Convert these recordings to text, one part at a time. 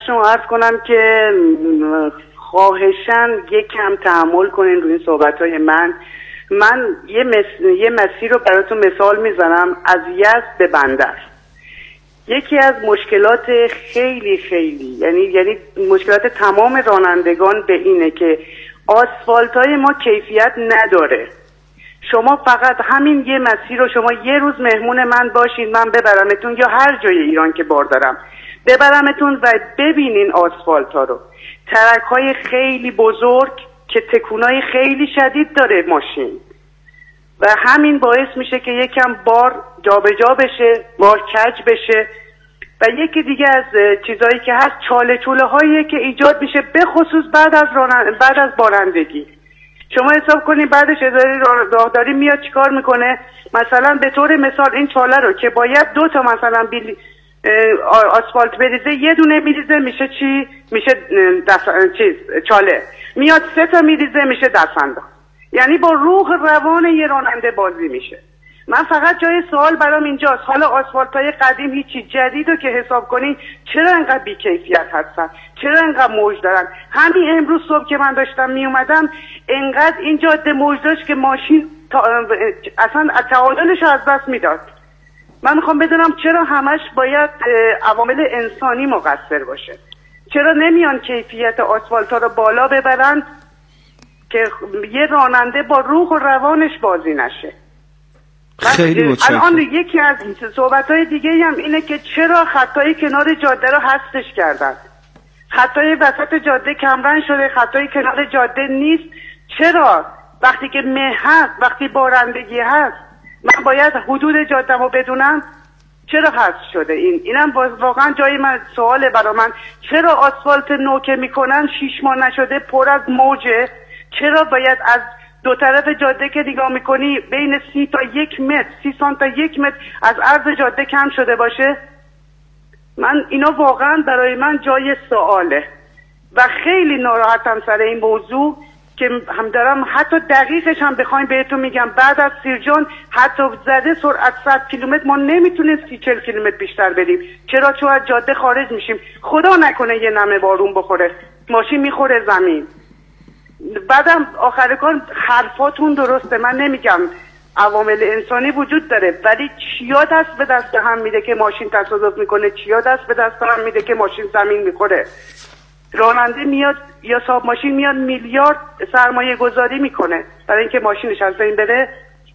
شما عرض کنم که خواهشاً یک کم تحمل کنین روی این صحبت‌های من یه مسیر رو براتون مثال میزنم از یزد به بندر. یکی از مشکلات خیلی یعنی مشکلات تمام رانندگان به اینه که آسفالت‌های ما کیفیت نداره. شما فقط همین یه مسیر رو شما یه روز مهمون من باشین، من ببرمتون یا هر جای ایران که بار دارم ببرمتون و ببینین آسفالت‌ها رو، ترک‌های خیلی بزرگ که تکونای خیلی شدید داره ماشین و همین باعث میشه که یکم بار جابجا بشه، بار کج بشه. و یکی دیگه از چیزایی که هست چاله چوله هایی که ایجاد میشه به خصوص بعد از بارندگی. شما حساب کنید بعدش اداره راهداری میاد چیکار میکنه؟ مثلا به طور مثال این چاله رو که باید 2 تا مثلا آسفالت بریزه، یه دونه میریزه میشه چی؟ میشه چاله. میاد 3 تا میریزه میشه دست‌انداز. یعنی با روح روان یه راننده بازی میشه. من فقط جای سوال برام اینجاست، حالا آسفالت‌های قدیم هیچی، جدیدو که حساب کنین چرا انقدر بی‌کیفیت هستن؟ چرا انقدر موج دارن؟ همین امروز صبح که من داشتم می اومدم انقدر این جاده موج داشت که ماشین اصلا تعادلش رو از دست میداد. من میخوام بدونم چرا همش باید عوامل انسانی مقصر باشه؟ چرا نمیان کیفیت آسفالت‌ها رو بالا ببرن که یه راننده با روح و روانش بازی نشه؟ خیلی متشکرم. الان یکی از صحبت‌های دیگه هم اینه که چرا خطای کنار جاده رو حذفش کردن؟ خطای وسط جاده کمرنگ شده، خطای کنار جاده نیست. چرا وقتی که مه هست، وقتی بارندگی هست، من باید حدود جاده‌مو رو بدونم؟ چرا حذف شده؟ اینم واقعا جای من سواله برای من. چرا آسفالت نو که میکنن 6 ماه نشده پر از موجه؟ چرا باید از 2 طرف جاده که نگاه میکنی بین 30 تا 1 متر 30 سانت تا 1 متر از عرض جاده کم شده باشه؟ من اینا واقعا برای من جای سواله و خیلی ناراحتم سر این موضوع که هم دارم حتی دقیقش هم بخوایم بهتون میگم بعد از سیرجان حتی زده سرعت 100 کیلومتر ما نمیتونیم 30-40 کیلومتر بیشتر بریم. چرا؟ چون از جاده خارج میشیم، خدا نکنه یه نمه بارون بخوره ماشین میخوره زمین. بعدم آخر کار حرفاتون درسته، من نمیگم عوامل انسانی وجود داره، ولی چیا دست به دست هم میده که ماشین تصادف میکنه؟ چیا دست به دست هم میده که ماشین زمین میخوره؟ راننده میاد یا صاحب ماشین میاد میلیارد سرمایه گذاری میکنه برای اینکه ماشینش از بین بره.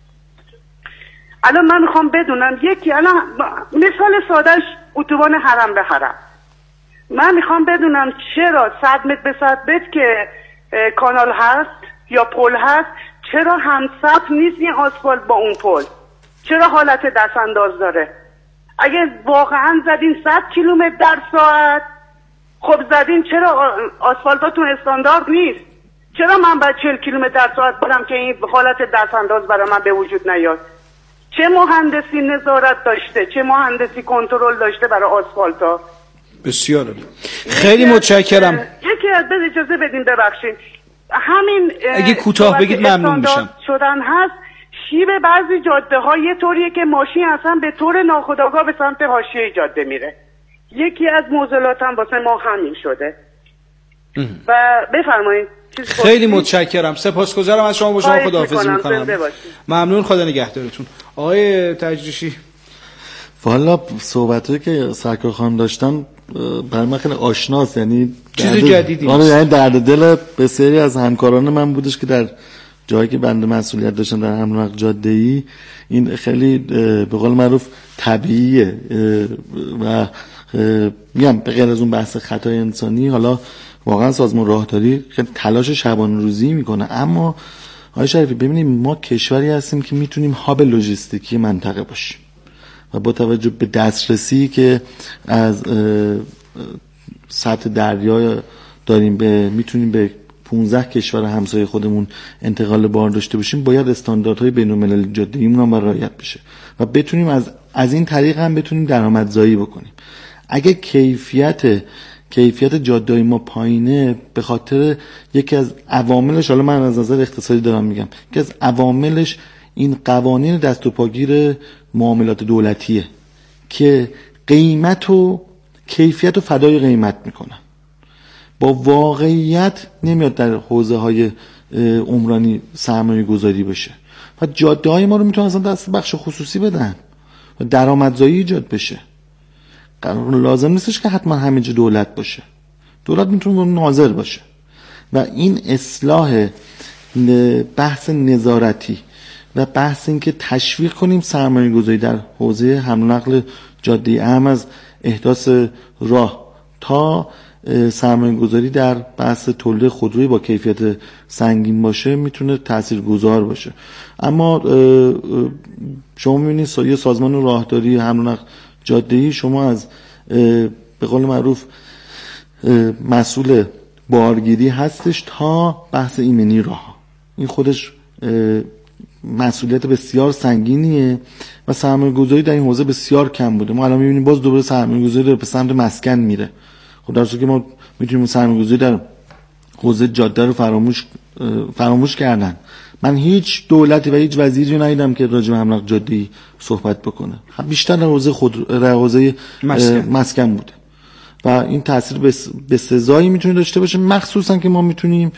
الان من میخوام بدونم الان مثال سادهش اتوبان حرم به حرم، من میخوام بدونم چرا 100 متر به 100 متر که کانال هست یا پل هست چرا همسط نیست این آسفالت با اون پل؟ چرا حالت دست انداز داره؟ اگه واقعا زدین 100 کیلومتر در ساعت خب زدین، چرا آسفالتاتون استاندارد نیست؟ چرا من باید 40 کیلومتر در ساعت برم که این حالت دست انداز برای من به وجود نیاد؟ چه مهندسی نظارت داشته؟ چه مهندسی کنترل داشته برای آسفالتا؟ بسیار عالی. خیلی متشکرم. یکی از اجازه بدین ببخشید، همین اگه کوتاه بگید ممنون میشم. شدن هست شیب بعضی جاده ها یه طوریه که ماشین اصلا به طور ناخودآگاه به سمت حاشیه جاده میره. یکی از معضلات هم واسه ما همین شده. و بفرمایید. خیلی متشکرم، سپاسگزارم از شما. با شما خداحافظی میکنم. ممنون، خدا نگهدارتون. آقای تجریشی. والا صحبتایی که سرکار خانم داشتن برای من خیلی آشناست، یعنی چیز جدیدی نیست. یعنی درد دل بسیاری از همکاران من بودش که در جایی که بنده مسئولیت داشتن در همراه جاده‌ای، این خیلی به قول معروف طبیعیه و میگم به غیر از اون بحث خطای انسانی، حالا واقعا سازمان راهداری خیلی تلاش شبانه روزی میکنه. اما آقای شریفی ببینیم ما کشوری هستیم که میتونیم هاب لوجستیکی منطقه باشیم و با توجه به دسترسی که از سطح دریا داریم میتونیم به 15 کشور همسایه خودمون انتقال بار داشته باشیم، باید استانداردهای بین‌المللی جاده‌ایمون هم رعایت بشه و بتونیم از این طریق هم بتونیم درآمدزایی بکنیم. اگه کیفیت جاده‌ای ما پایینه به خاطر یکی از عواملش، حالا من از نظر اقتصادی دارم میگم، یکی از عواملش این قوانین دست و پاگیر معاملات دولتیه که قیمتو کیفیت و فدای قیمت میکنن، با واقعیت نمیاد در حوزه های عمرانی سرمایه گذاری بشه و جاده های ما رو میتونن اصلا دست بخش خصوصی بدن و درآمدزایی ایجاد بشه. لازم نیستش که حتما همه جا دولت باشه، دولت میتونه ناظر باشه و این اصلاح بحث نظارتی و بحث این که تشویق کنیم سرمایه گذاری در حوزه حمل و نقل جاده اهم از احداث راه تا سرمایه گذاری در بحث تولید خودروی با کیفیت سنگین باشه میتونه تاثیرگذار باشه. اما شما میبینید یه سازمان راهداری حمل و نقل جاده‌ای شما از به قول معروف مسئول بارگیری هستش تا بحث ایمنی راه، این خودش مسئولیت بسیار سنگینیه و سرمایه گذاری در این حوزه بسیار کم بوده. ما الان میبینیم باز دوباره سرمایه گذاری به سمت مسکن میره. خب در صورتی که ما میتونیم سرمایه گذاری در حوزه جاده رو فراموش کردن. من هیچ دولتی و هیچ وزیری ندیدم که راجع به حمل و نقل جاده‌ای صحبت بکنه، بیشتر در حوزه مسکن بوده و این تاثیر به سزایی میتونه داشته باشه، مخصوصا که ما میتونیم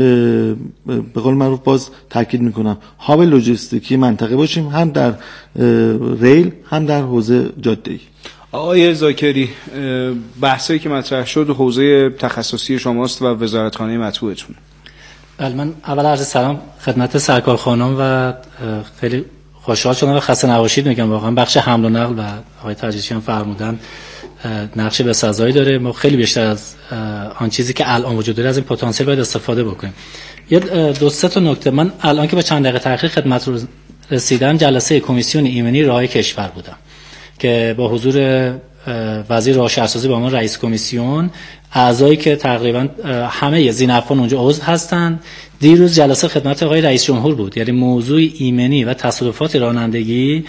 به قول معروف باز تاکید میکنم هاب لوجستیکی منطقه باشیم، هم در ریل هم در حوزه جاده‌ای. آقای زاکری، بحثی که مطرح شد حوزه تخصصی شماست و وزارتخانه مطبوعتون. بله، من اول عرض سلام خدمت سرکار خانم و خیلی خوشحال شدم و خسته نباشید میگم. واقعا بخش حمل و نقل و آقای تجریشیان فرمودن نقش بسزایی داره. ما خیلی بیشتر از آن چیزی که الان وجود داره از این پتانسیل باید استفاده بکنیم. یه دو سه تا نکته. من الان که به چند دقیقه تأخیر خدمت رو رسیدم جلسه کمیسیون ایمنی راه کشور بودم که با حضور وزیر راه شهرسازی با من رئیس کمیسیون، اعضایی که تقریبا همه ذی‌نفعان اونجا عضو هستند. دیروز جلسه خدمت آقای رئیس جمهور بود، یعنی موضوع ایمنی و تصادفات رانندگی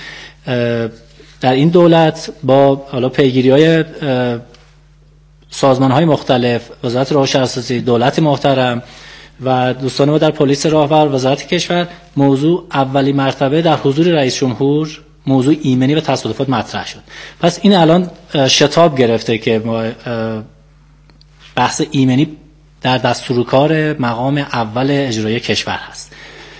در این دولت با حالا پیگیری‌های سازمان‌های مختلف، وزارت راه شهرسازی، دولت محترم و دوستان ما در پلیس راهور، وزارت کشور، موضوع اولی مرتبه در حضور رئیس جمهور موضوع ایمنی و تصادفات مطرح شد. پس این الان شتاب گرفته که ما بحث ایمنی در دستورکار مقام اول اجرایی کشور هست.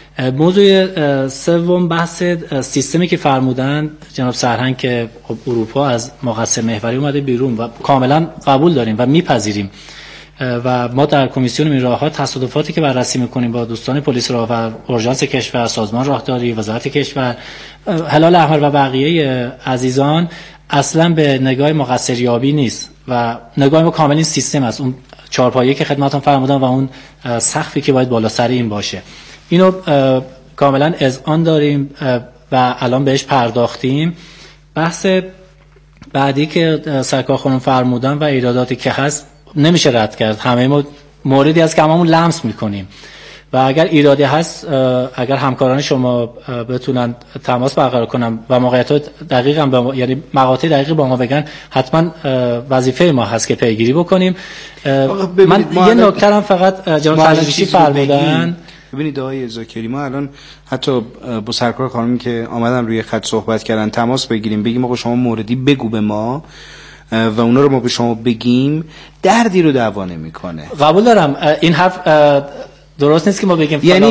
موضوع سوم بحث سیستمی که فرمودن جناب سرهنگ که اروپا از مقصر محوری اومده بیرون و کاملا قبول داریم و میپذیریم و ما در کمیسیون میراها تصادفاتی که بررسی میکنیم با دوستان پلیس راهور، اورژانس کشور، سازمان راهداری، وزارت کشور، هلال احمر و بقیه عزیزان اصلا به نگاه مقصریابی نیست و نگاه ما کاملا این سیستم است، اون چهارپایه‌ای که خدمتتون فرمودم و اون سقفی که باید بالا سر این باشه. اینو کاملا اذعان داریم و الان بهش پرداختیم. بحث بعدی که سرکار خانم فرمودن و ایراداتی که هست نمیشه رد کرد. همه ما موردی از که هممون لمس میکنیم و اگر ایرادی هست، اگر همکاران شما بتونن تماس برقرار کنن و موقعیت دقیق یعنی مقاطع دقیق با ما بگن، حتما وظیفه ما هست که پیگیری بکنیم. من یه نکته هم فقط جناب تجریشی فرمودن. ببینید آقای زاکری، ما الان حتی با سرکار خانمی که آمدن روی خط صحبت کردن تماس بگیریم، بگیم آقا شما موردی بگو به ما و اونا رو ما به شما بگیم، دردی رو دعوا نمیکنه. قبول دارم این حرف درست نیست که ما بگیم یعنی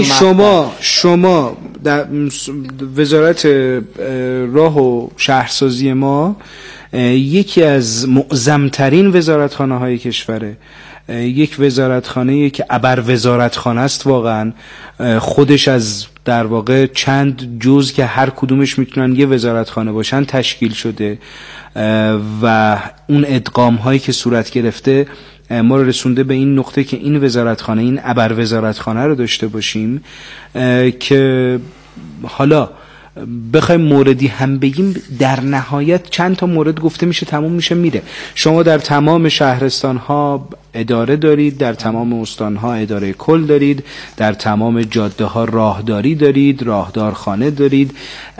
شما در وزارت راه و شهرسازی ما یکی از معظم‌ترین وزارتخانه‌های کشوره، یک وزارتخانه‌ای که ابر وزارتخانه است، واقعا خودش از در واقع چند جزء که هر کدومش میتونن یه وزارتخانه باشن تشکیل شده و اون ادغام هایی که صورت گرفته ما رو رسونده به این نقطه که این وزارتخانه، این ابر وزارتخانه رو داشته باشیم که حالا بخوایم موردی هم بگیم در نهایت چند تا مورد گفته میشه تموم میشه میره. شما در تمام شهرستان ها اداره دارید، در تمام استان ها اداره کل دارید، در تمام جاده ها راهداری دارید، راهدارخانه دارید.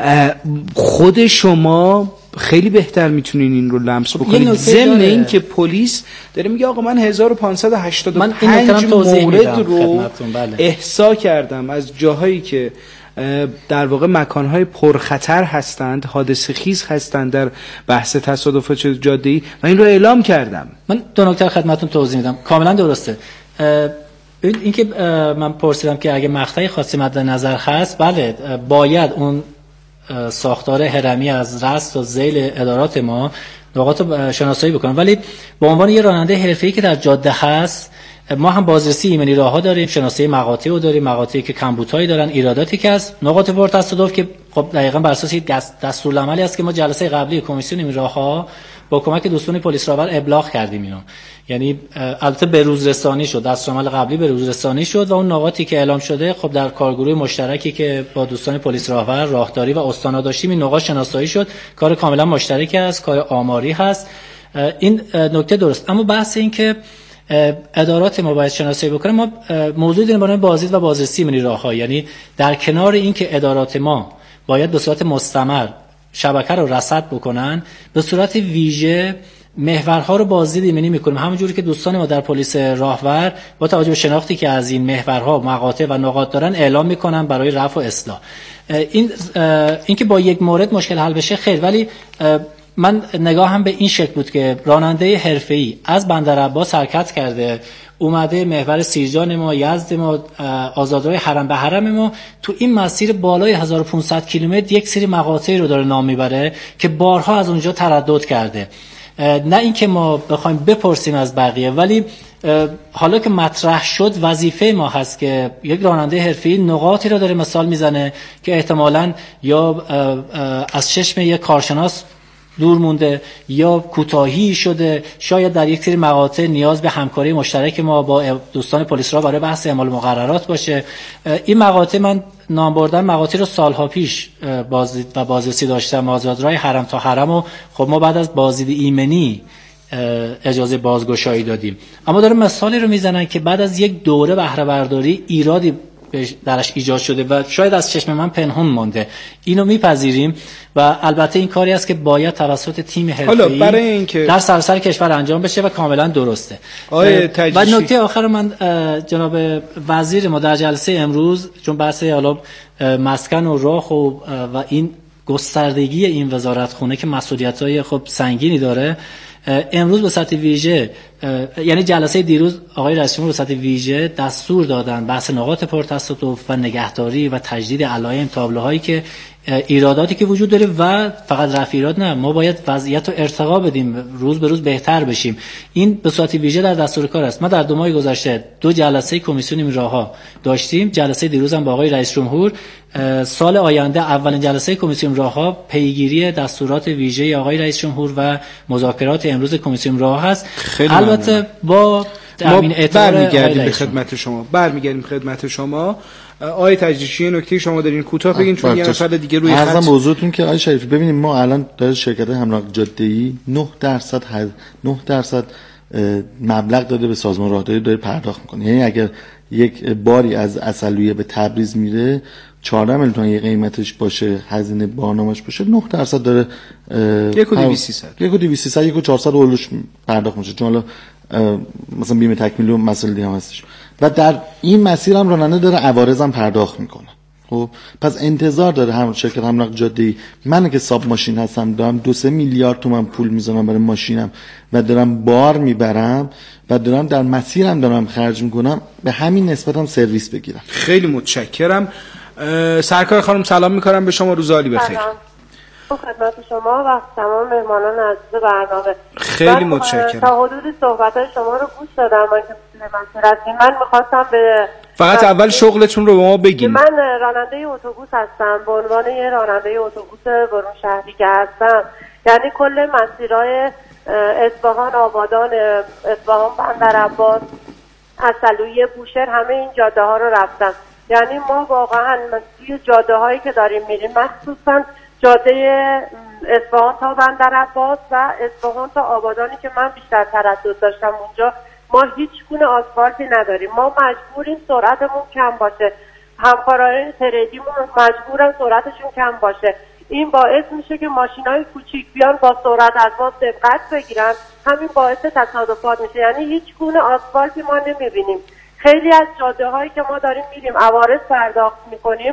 خود شما خیلی بهتر میتونین این رو لمس بکنید. ضمن این که پلیس داره میگه آقا من 1585 مورد رو احصا کردم از جاهایی که در واقع مکانهای پرخطر هستند، حادثه خیز هستند در بحث تصادفات جاده‌ای و این رو اعلام کردم. من دو نکته خدمتتون توضیح میدم. کاملا درسته. این که من پرسیدم که اگه مقطعی خاصی مد نظر هست، بله باید اون ساختار هرمی از رأس تا ذیل ادارات ما نقاط رو شناسایی بکنن، ولی به عنوان یه راننده حرفه‌ای که در جاده هست ما هم بازرسی ایمنی راه‌ها داریم، شناسایی مقاطع رو داریم، مقاطعی که کمبودهایی دارن، ایراداتی که هست، نقاط پرتصادف که خب دقیقاً بر اساس دستورالعملی است که ما جلسه قبلی کمیسیون ایمنی راه‌ها با کمک دوستان پلیس راهور ابلاغ کردیم اینو. یعنی البته به روز رسانی شد، دستورالعمل قبلی به روز رسانی شد و اون نقاطی که اعلام شده خب در کارگروه مشترکی که با دوستان پلیس راهور، راهداری و استانا داشتیم این نقاط شناسایی شد. کار کاملا مشترکی است، کار آماری هست. این نکته درست. اما بحث این که ادارات ما باید شناسایی بکنه، ما موضوع داریم برای بازدید و بازرسی ایمنی راه‌ها، یعنی در کنار این که ادارات ما باید به صورت مستمر شبکه رو رصد بکنن، به صورت ویژه محورها رو بازدید ایمنی میکنیم، همونجوری که دوستان ما در پلیس راهور با توجه به شناختی که از این محورها، مقاطع و نقاط دارن اعلام میکنن برای رفع و اصلاح. این که با یک مورد مشکل حل بشه خیر، ولی من نگاهم به این شکل بود که راننده حرفه‌ای از بندرعباس حرکت کرده، اومده محور سیرجان ما، یزد ما، آزادراه حرم به حرم ما، تو این مسیر بالای 1500 کیلومتر یک سری مقاطعی رو داره نام میبره که بارها از اونجا تردد کرده. نه اینکه ما بخوایم بپرسیم از بقیه، ولی حالا که مطرح شد وظیفه ما هست که یک راننده حرفه‌ای نقاطی رو داره مثال میزنه که احتمالاً یا از چشم یک کارشناس دور مونده یا کوتاهی شده، شاید در یک سری مقاطع نیاز به همکاری مشترک ما با دوستان پلیس را برای بحث اعمال مقررات باشه. این مقاطع من نام بردم مقاطع رو سالها پیش بازدید و بازرسی داشتم، آزادراه حرم تا حرم و خب ما بعد از بازدید ایمنی اجازه بازگشایی دادیم. اما داره مثالی رو میزنن که بعد از یک دوره بهره برداری ایرادی درش ایجاد شده و شاید از چشم من پنهان مونده. اینو میپذیریم و البته این کاری است که باید توسط تیم حرفه‌ای در سراسر کشور انجام بشه و کاملا درسته. و نکته آخر من جناب وزیر ما در جلسه امروز، چون بحث حالا مسکن و راه و این گستردگی این وزارتخونه که مسئولیت‌های خب سنگینی داره، امروز به سطح ویژه، یعنی جلسه دیروز آقای رئیس جمهور به سطح ویژه دستور دادن بحث نقاط پرتصادف و نگهداری و تجدید علائم تابلوهایی که ایراداتی که وجود داره و فقط رفع ایراد نه، ما باید وضعیت رو ارتقا بدیم، روز به روز بهتر بشیم. این به صورت ویژه در دستور کار است. ما در 2 ماه گذشته 2 جلسه کمیسیون ایمنی راه‌ها داشتیم، جلسه دیروز هم با آقای رئیس جمهور. سال آینده اولین جلسه کمیسیون راه‌ها پیگیری دستورات ویژه آقای رئیس جمهور و مذاکرات امروز کمیسیون راه‌ها است. البته با ما برمیگردیم خدمت شما. آقای تجریشی نکته شما دارین کوتاه بگین چون یه نفر دیگه روی خط. ارزم موضوعتون که آقای شریفی ببینیم ما الان در شرکت همراه جاده‌ای 9% مبلغ داده به سازمان راهداری داره پرداخت میکنه. یعنی اگر یک باری از اصلویه به تبریز میره 14 میلیون تومان قیمتش باشه، هزینه برنامه‌اش باشه، 9% داره 1.200 اولش پرداخت میشه، چون مثلا بیمه تکمیلی و مسائل دیگه هم هستش و در این مسیر هم راننده داره عوارض هم پرداخت میکنه. خب پس انتظار داره هم شرکت همراه جاده‌ای، من که ساب ماشین هستم دارم 2-3 میلیارد تومان پول میذارم برای ماشینم و دارم بار میبرم و دارم در مسیرم دارم خرج میکنم، به همین نسبت هم سرویس بگیرم. خیلی متشکرم. سرکار خانم سلام میکنم به شما، روز عالی بخیر. خدمت شما و تمام مهمانان عزیز برنامه. خیلی متشکرم. تا حدود صحبت‌های شما رو گوش دادم و که من می‌خواستم به فقط اول شغلتون رو به ما بگین. من راننده اتوبوس هستم، به عنوان یه راننده اتوبوس برون شهری که هستم، یعنی کل مسیرهای اصفهان، آبادان، اصفهان، بندرعباس، اصلویه، بوشهر، همه این جاده ها رو رفتم. یعنی ما واقعا توی جاده هایی که داریم میریم، مخصوصا جاده اصفهان تا بندرعباس و اصفهان تا آبادانی که من بیشتر تردد داشتم اونجا، ما هیچ گونه آسفالتی نداریم. ما مجبوریم سرعتمون کم باشه، همکارای تریدیمون مجبورن سرعتشون کم باشه. این باعث میشه که ماشینای کوچیک بیان با سرعت از ما سبقت بگیرن، همین باعث تصادفات میشه. یعنی هیچ گونه آسفالتی ما نمیبینیم. خیلی از جاده هایی که ما داریم میریم عوارض پرداخت میکنیم،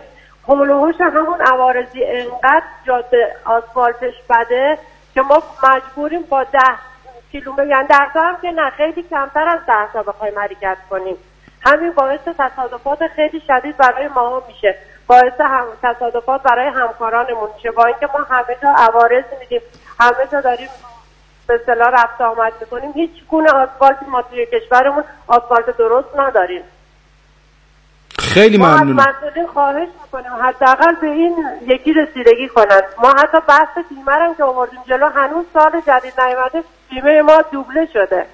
هولوهوش همون عوارضی انقدر جاده آسفالتش بده که ما مجبوریم با 10 کیلومتر، یعنی 10 تا هم که نه، خیلی کمتر از 10 تا بخوایم حرکت کنیم. همین باعث تصادفات خیلی شدید برای ما میشه، باعث تصادفات برای همکارانمون میشه، با اینکه ما همه جا عوارض میدیم، همه جا داریم به اصطلاح رفت آمد میکنیم، هیچ گونه آسفالتی ما توی کشورمون آسفالت درست نداریم. خیلی ممنونم. ما از مسئولین خواهش میکنیم حداقل به این یکی رسیدگی کنن. ما حتی بحث بیمه رو که آوردیم جلو، هنوز سال جدید نیامده، بیمه ما دوبله شده.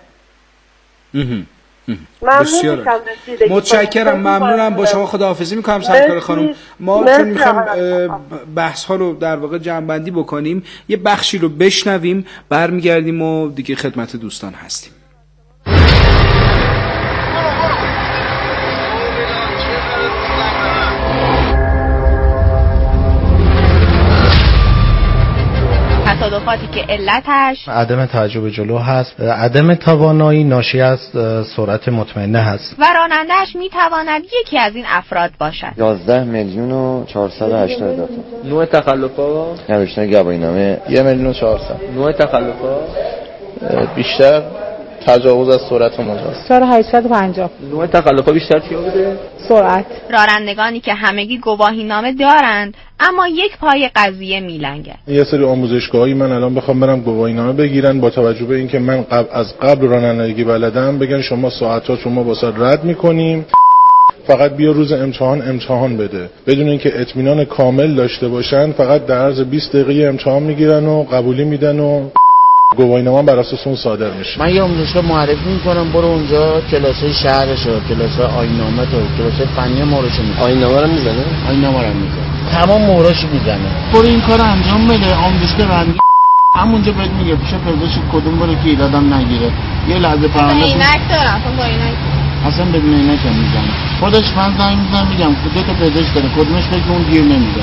بسیار متشکرم، ممنونم. با شما خداحافظی میکنم سرکار خانم. ما چون میخوایم بحث ها رو در واقع جمع‌بندی بکنیم، یه بخشی رو بشنویم، برمیگردیم و دیگه خدمت دوستان هستیم. تصادفاتی که علتش عدم توجه به جلو هست، عدم توانایی ناشی از سرعت مطمئنه هست و راننده‌اش میتواند یکی از این افراد باشد. 11,480,000 نوع تخلفات نوشتن گواهینامه 1,400,000. نوع تخلفات بیشتر تجاوز از سرعت مجاز 4850. نوع تخلفات بیشتر چی بوده؟ سرعت. رانندگانی که همگی گواهینامه دارند اما یک پای قضیه میلنگند. یه سری آموزشگاهی من الان بخوام برم گواهینامه بگیرن، با توجه به اینکه من از قبل رانندگی بلدم، بگن شما ساعتات شما واسه رد میکنیم، فقط بیا روز امتحان بده، بدون اینکه اطمینان کامل داشته باشن، فقط در عرض 20 دقیقه امتحان میگیرن و قبولی میدن و گواهینامه بر اساس اون صادر میشه. من یه آموزشگاه معرفی میکنم، برو اونجا کلاسای شهرشو، کلاسای آیین‌نامه تو، کلاسای فنی مورشو میزنه. آیین‌نامه رو میزنه؟ آیین‌نامه رو میزنه، تمام مورشو میزنه. برو این کار انجام بده. آموزشگاه رنگی همونجا بهت میگه پیش پزشک کدوم برو که ایرادم نگیره. یه لحظه فراموش عینک دارم، با عینک اصلا بدون عینک میزنه. خودش من زنگ میزنم میگم دو تا پزشک داره، کدومش بگه اون گیر نمیده.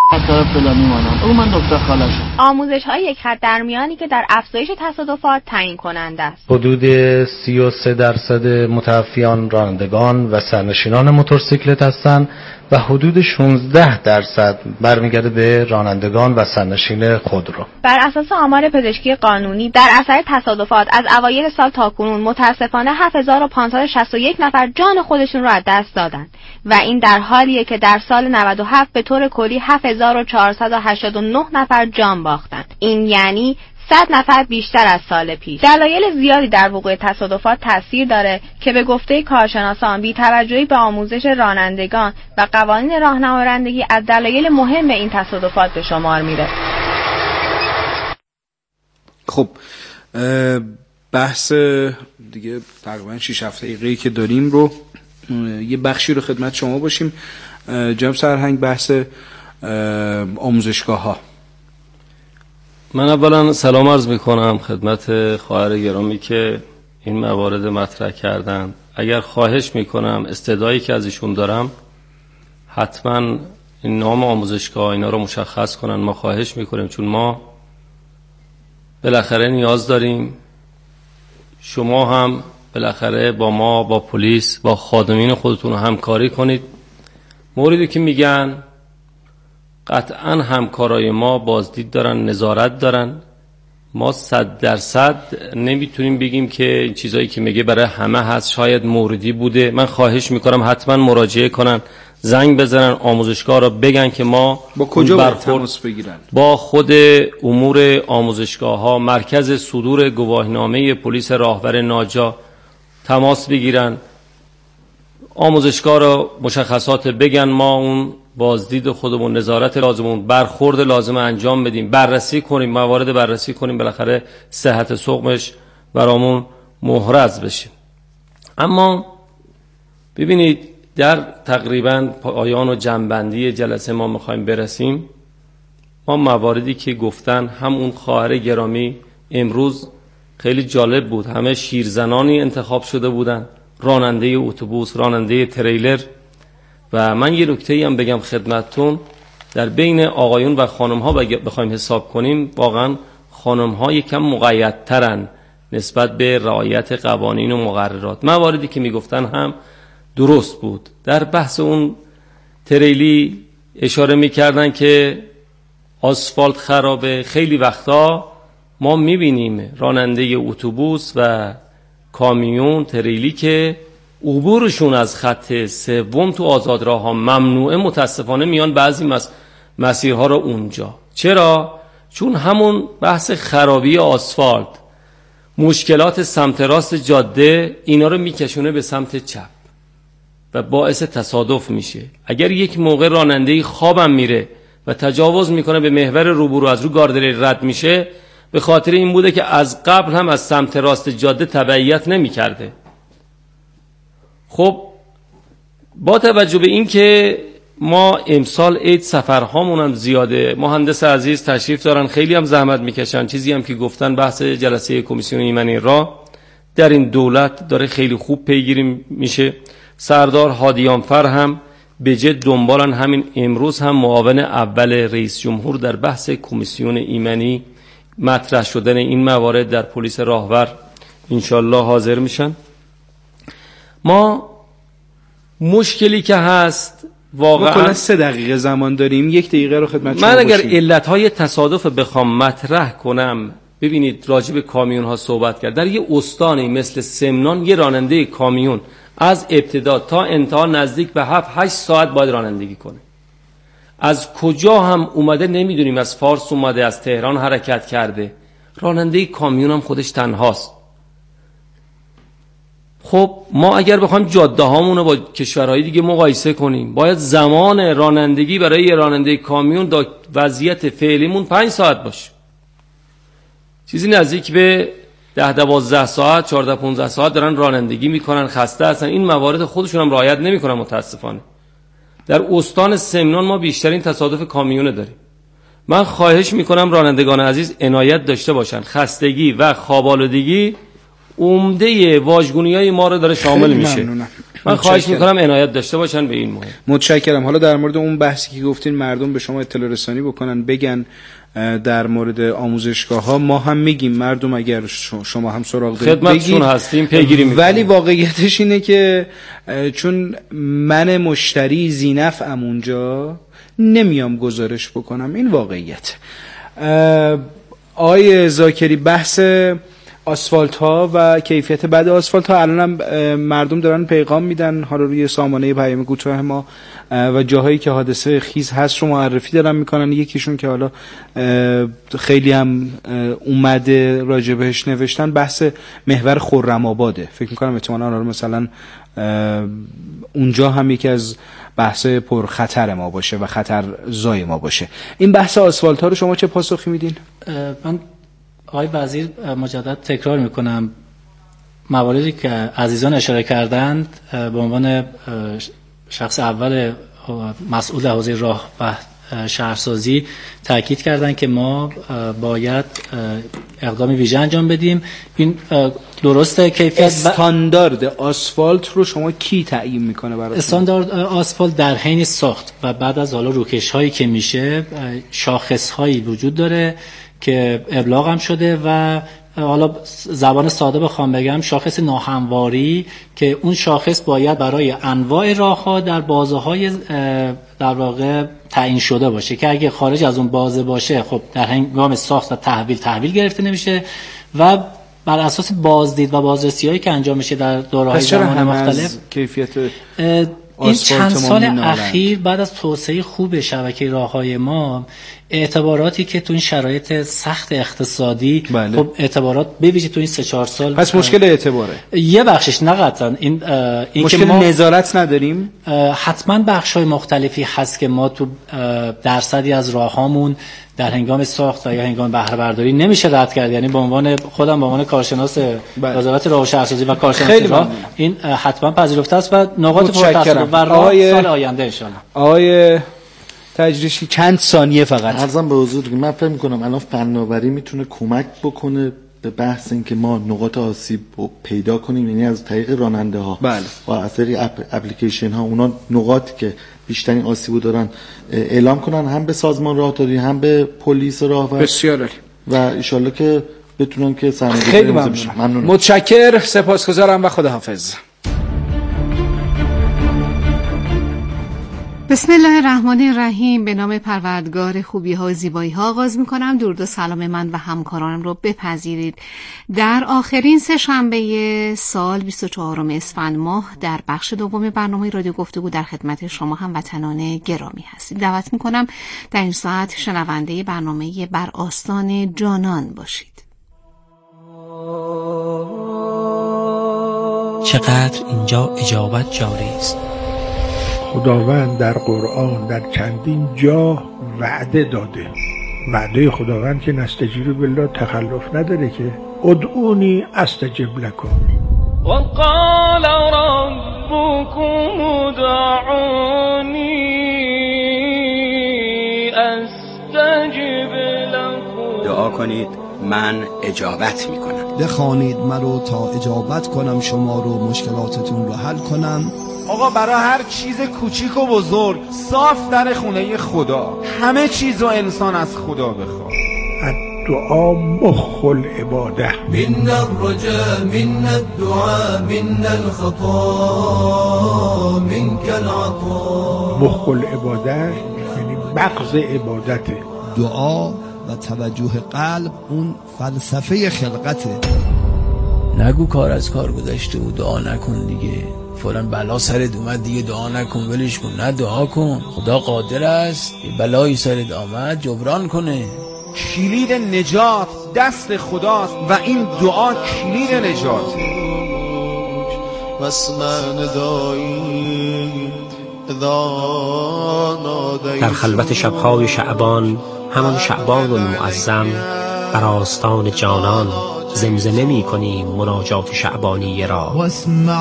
آموزش‌های یک حد در میانی که در افزایش تصادفات تعیین کننده است. حدود 33% متوفیان رانندگان و سرنشینان موتورسیکلت هستند و حدود 16% برمیگرده به رانندگان و سرنشین خودرو. بر اساس آمار پزشکی قانونی در اثر تصادفات از اوایل سال تاکنون متاسفانه 7561 نفر جان خودشون رو از دست دادند و این در حالیه که در سال 97 به طور کلی 7489 نفر جان باختند. این یعنی 100 نفر بیشتر از سال پیش. دلایل زیادی در وقوع تصادفات تاثیر داره که به گفته کارشناسان بی‌توجهی به آموزش رانندگان و قوانین راهنمایی از دلایل مهم این تصادفات به شمار میره. خب بحث دیگه تقریبا 6-7 دقیقه‌ای که داریم رو یه بخشی رو خدمت شما باشیم. جناب سرهنگ، بحث آموزشگاه‌ها. من اولا سلام عرض میکنم خدمت خواهر گرامی که این موارد مطرح کردن. اگر خواهش میکنم استعدایی که از ایشون دارم حتما این نام آموزشگاه اینا رو مشخص کنن. ما خواهش میکنیم چون ما بالاخره نیاز داریم. شما هم بالاخره با ما، با پلیس، با خادمین خودتون همکاری کنید. موردی که میگن قطعا همکارای ما بازدید دارن، نظارت دارن. ما 100% نمیتونیم بگیم که این چیزایی که میگه برای همه هست، شاید موردی بوده. من خواهش میکنم حتما مراجعه کنن، زنگ بزنن، آموزشگاه را بگن که ما با کجا باید تماس بگیرن. با خود امور آموزشگاه ها، مرکز صدور گواهینامه پلیس راهور ناجا تماس بگیرن، آموزشگاه را مشخصات بگن، ما اون بازدید خودمون، نظارت لازمون، برخورد لازم انجام بدیم، بررسی کنیم، موارد بررسی کنیم، بالاخره صحت سقمش برامون محرز بشه. اما ببینید در تقریبا پایان و جنبندی جلسه ما میخوایم برسیم. ما مواردی که گفتن همون خواهر گرامی امروز خیلی جالب بود، همه شیرزنانی انتخاب شده بودن، راننده اتوبوس، راننده تریلر. و من یه نکته‌ای هم بگم خدمتتون، در بین آقایون و خانم‌ها بخوایم حساب کنیم، واقعا خانم‌ها یکم مقیدترن نسبت به رعایت قوانین و مقررات. مواردی که میگفتن هم درست بود. در بحث اون تریلی اشاره میکردن که آسفالت خرابه. خیلی وقتا ما میبینیم راننده اتوبوس و کامیون تریلی که عبورشون از خط سوم تو آزادراه ها ممنوعه، متاسفانه میان بعضی مسیرها رو اونجا. چرا؟ چون همون بحث خرابی آسفالت، مشکلات سمت راست جاده، اینا رو میکشونه به سمت چپ و باعث تصادف میشه. اگر یک موقع رانندهی خوابم میره و تجاوز میکنه به محور روبرو، از رو گاردریل رد میشه، به خاطر این بوده که از قبل هم از سمت راست جاده تبعیت نمیکرده. خب با توجه به این که ما امسال عید سفرهامون هم زیاده، مهندس عزیز تشریف دارن، خیلی هم زحمت میکشن. چیزی هم که گفتن بحث جلسه کمیسیون ایمنی راه در این دولت داره خیلی خوب پیگیری میشه. سردار هادیانفر هم به جد دنبالن. همین امروز هم معاون اول رئیس جمهور در بحث کمیسیون ایمنی مطرح شدن این موارد در پلیس راهور انشالله حاضر میشن. ما مشکلی که هست واقعا کلا 3 دقیقه زمان داریم، 1 دقیقه رو خدمت شما من اگر باشیم. علتهای تصادف بخوام مطرح کنم، ببینید راجع به کامیون ها صحبت کرد. در یه استانی مثل سمنان یه راننده کامیون از ابتدا تا انتها نزدیک به 7-8 ساعت باید رانندگی کنه. از کجا هم اومده نمیدونیم، از فارس اومده، از تهران حرکت کرده. راننده کامیون هم خودش تنهاست. خب ما اگر بخوایم جاده هامون رو با کشورهای دیگه مقایسه کنیم، باید زمان رانندگی برای یه راننده کامیون دا وضعیت فعلیمون 5 ساعت باشه. چیزی نزدیک به 10-12 ساعت، 14-15 ساعت دارن رانندگی میکنن، خسته هستن. این موارد خودشون هم رعایت نمیکنن متاسفانه. در استان سمنان ما بیشترین تصادف کامیونه داریم. من خواهش میکنم رانندگان عزیز عنایت داشته باشن. خستگی و خواب‌آلودگی عمده واژگونی‌های ما رو داره شامل میشه. من خواهش میکنم عنایت داشته باشن به این مهم. متشکرم. حالا در مورد اون بحثی که گفتین مردم به شما اطلاع رسانی بکنن، بگن در مورد آموزشگاه ها، ما هم میگیم مردم اگر شما هم سراغ دارید خدمتتون هستیم، پیگیری میکنیم. ولی واقعیتش اینه که چون من مشتری زینفعم اونجا نمیام گزارش بکنم، این واقعیت. آقای زاکری، بحث آسفالت ها و کیفیت بد آسفالت ها الان هم مردم دارن پیغام میدن، حالا روی سامانه پیام کوتاه ما و جاهایی که حادثه خیز هست رو معرفی دارن میکنن. یکیشون که حالا خیلی هم اومده راجبش نوشتن، بحث محور خرم آباده. فکر میکنم احتمالاً مثلا اونجا هم یکی از بحث پر خطر ما باشه و خطرزای ما باشه. این بحث آسفالت ها رو شما چه پاسخی میدین؟ من آقای وزیر مجدد تکرار میکنم، مواردی که عزیزان اشاره کردند به عنوان شخص اول مسئول حوزه راه و شهرسازی تاکید کردند که ما باید اقدام ویژه انجام بدیم. این درسته. کیفیت استاندارد آسفالت رو شما کی تعیین میکنه براتون؟ استاندارد آسفالت در حین ساخت و بعد از حالا روکش هایی که میشه شاخص هایی وجود داره که ابلاغ هم شده و حالا زبان ساده بخوام بگم شاخص ناهمواری که اون شاخص باید برای انواع راه‌ها در بازه‌های در واقع تعیین شده باشه که اگه خارج از اون بازه باشه خب در هنگام ساخت و تحویل گرفته نمیشه و بر اساس بازدید و بازرسی‌هایی که انجام میشه در دوره‌های زمان مختلف. کیفیت این چند سال اخیر بعد از توسعه خوب شبکه راه‌های ما، اعتباراتی که تو این شرایط سخت اقتصادی خب اعتبارات ببینید تو این 3-4 سال پس مشکل اعتباره یه بخشش، نه قطعا این مشکل که ما نظارت نداریم. حتما بخش‌های مختلفی هست که ما تو درصدی از راه‌هامون در هنگام ساخت یا هنگام بهره برداری نمیشه رد کرد. یعنی به عنوان خودم به عنوان کارشناس وزارت راه و شهرسازی و کارشناسی راه این حتما پذیرفته است و نقاط پرتاثیر و راه سال آینده ان شاء الله. آقای تجریشی چند ثانیه فقط عرضم به حضور که من فکر می‌کنم الان فناوری میتونه کمک بکنه به بحث این که ما نقاط آسیب رو پیدا کنیم، یعنی از طریق راننده ها و از طریق اپلیکیشن ها اونا نقاطی که بیشترین آسیبو دارن اعلام کنن، هم به سازمان راهداری هم به پلیس راهور. بسیار عالی. و ان شاءالله که بتونن که خیلی ممنونم. متشکر، سپاسگزارم و خداحافظ. بسم الله الرحمن الرحیم. به نام پروردگار خوبی ها و زیبایی ها آغاز میکنم. درود و سلام من و همکارانم رو بپذیرید. در آخرین سه شنبه سال 24 اسفند ماه در بخش دوم برنامه رادیو گفتگو در خدمت شما هموطنان گرامی هستیم. دعوت میکنم در این ساعت شنونده برنامه بر آستان جانان باشید. چقدر اینجا اجابت جاری است. خداوند در قرآن در چندین جا وعده داده. وعده خداوند که نستجیب بالله تخلف نداره که ادعونی استجب لکم. وقال ربكم ادعوني استجب لكم. دعا کنید من اجابت میکنم. بخوانید مرا تا اجابت کنم شما رو، مشکلاتتون رو حل کنم. آقا برای هر چیز کوچیک و بزرگ صاف در خونه خدا. همه چیز رو انسان از خدا بخواد. الدعا مخ العباده. من الرجاء من الدعاء من الخطا منك العطاء. مخ العباده یعنی مغز عبادته. دعا و توجه قلب اون فلسفه خلقته. نگو کار از کار گذشته و دعا نکن دیگه، فلان بلا سرت اومد دیگه دعا نکن، ولش کن. نه، دعا کن. خدا قادر است یه بلایی سرت آمد جبران کنه. کلید نجات دست خداست و این دعا کلید نجاته. در خلوت شبهای شعبان، همان شعبان المعظم، بر آستان جانان زمزمه می کنیم مناجات شعبانی را. واسمع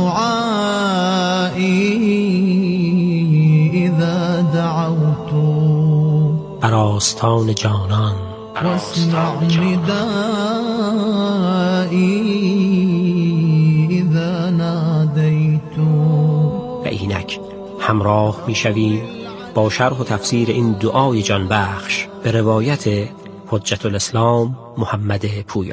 دعایی اذا دعوت. بر آستان جانان. واسمع ندایی اذا نادیت. و اینک همراه می شویم با شرح و تفسیر این دعای جان بخش به روایت حجت الاسلام محمد پویا.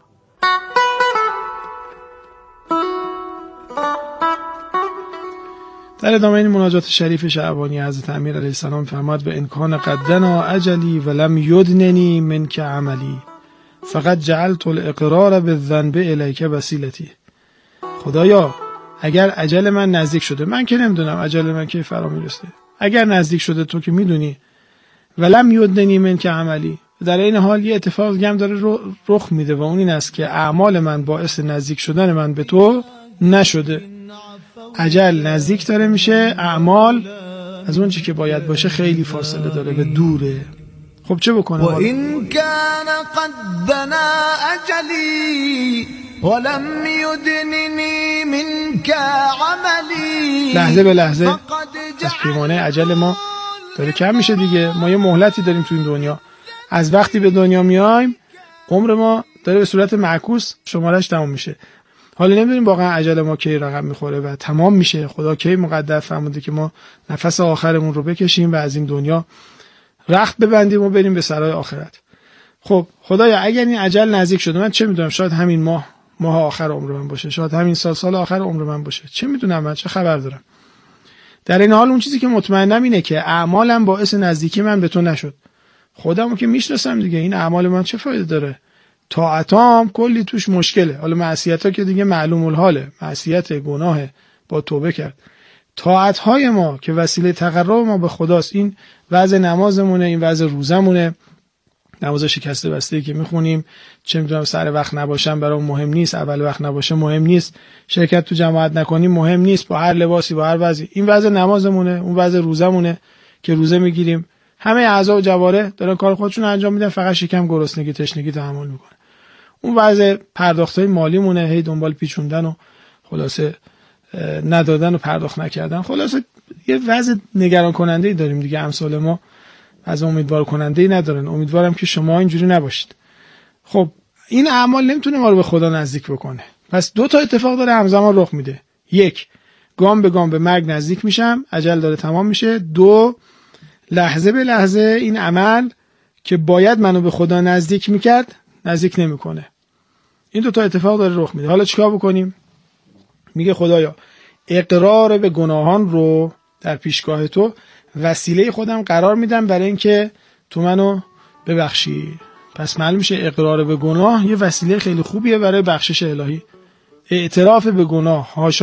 در ادامه این مناجات شریف شعبانی حضرت امیر علیه السلام فرماد: و انکان قدنا اجلی و لم یدننی منک عملی فقط جعلت الاقرار بالذنب الیک وسیلتی. خدایا اگر اجل من نزدیک شده، من که نمیدونم اجل من کی فرا میرسه، اگر نزدیک شده تو که میدونی، ولم یدننی منک عملی، در این حال یه اتفاق دیگه هم داره رخ میده و اون این است که اعمال من باعث نزدیک شدن من به تو نشده. اجل نزدیک داره میشه، اعمال از اون چی که باید باشه خیلی فاصله داره و دوره. خب چه بکنم؟ و این کان قدنا اجلی ولم یدننی منک عملی. لحظه به لحظه از پیمانه اجل ما داره کم میشه دیگه. ما یه مهلتی داریم تو این دنیا. از وقتی به دنیا میایم عمر ما داره به صورت معکوس شمارش تمام میشه. حالا نمیدونیم واقعا اجل ما کی رقم میخوره و تمام میشه. خدا کی مقدر فرموده که ما نفس آخرمون رو بکشیم و از این دنیا رخت ببندیم و بریم به سرای آخرت. خب خدایا اگر این اجل نزدیک شده، من چه میدونم، شاید همین ماه آخر عمر من باشه، شاید همین سال آخر عمر من باشه، چه میدونم، من چه خبر دارم. در این حال اون چیزی که مطمئنم اینه که اعمالم باعث نزدیکی من به تو نشد. خودمو که میشناسم دیگه، این اعمال من چه فایده داره؟ طاعتام کلی توش مشکله. حالا معصیت‌ها که دیگه معلوم الحاله، معصیت گناه با توبه کرد. طاعت‌های ما که وسیله تقرب ما به خداست، این وضع نمازمونه، این وضع روزمونه، نماز شکسته بسته‌ای که میخونیم، چه میدونم سر وقت نباشم برام مهم نیست، اول وقت نباشه مهم نیست، شرکت تو جماعت نکنیم مهم نیست، با هر لباسی با هر وضعی، این وضع نمازمونه، اون وضع روزمونه که روزه میگیریم. همه اعضا و جواره دارن کار خودشون انجام میدن، فقط شکم گرسنگی تشنگی تحمل میکنه. اون وضع پرداختای مالی مونه، هی دنبال پیچوندن و خلاصه ندادن و پرداخت نکردن. خلاصه یه وضع نگران کننده ای داریم دیگه. امثال ما از امیدوار کننده ای ندارن. امیدوارم که شما اینجوری نباشید. خب این اعمال نمیتونه ما رو به خدا نزدیک بکنه. پس دو تا اتفاق داره همزمان رخ میده. یک، گام به گام به مرگ نزدیک میشم، اجل داره تمام میشه. دو، لحظه به لحظه این عمل که باید منو به خدا نزدیک میکرد نزدیک نمیکنه. این دو تا اتفاق داره رخ میده. حالا چیکار بکنیم؟ میگه خدایا اقرار به گناهان رو در پیشگاه تو وسیله خودم قرار میدم برای اینکه تو منو ببخشی. پس معلوم میشه اقرار به گناه یه وسیله خیلی خوبیه برای بخشش الهی. اعتراف به گناه،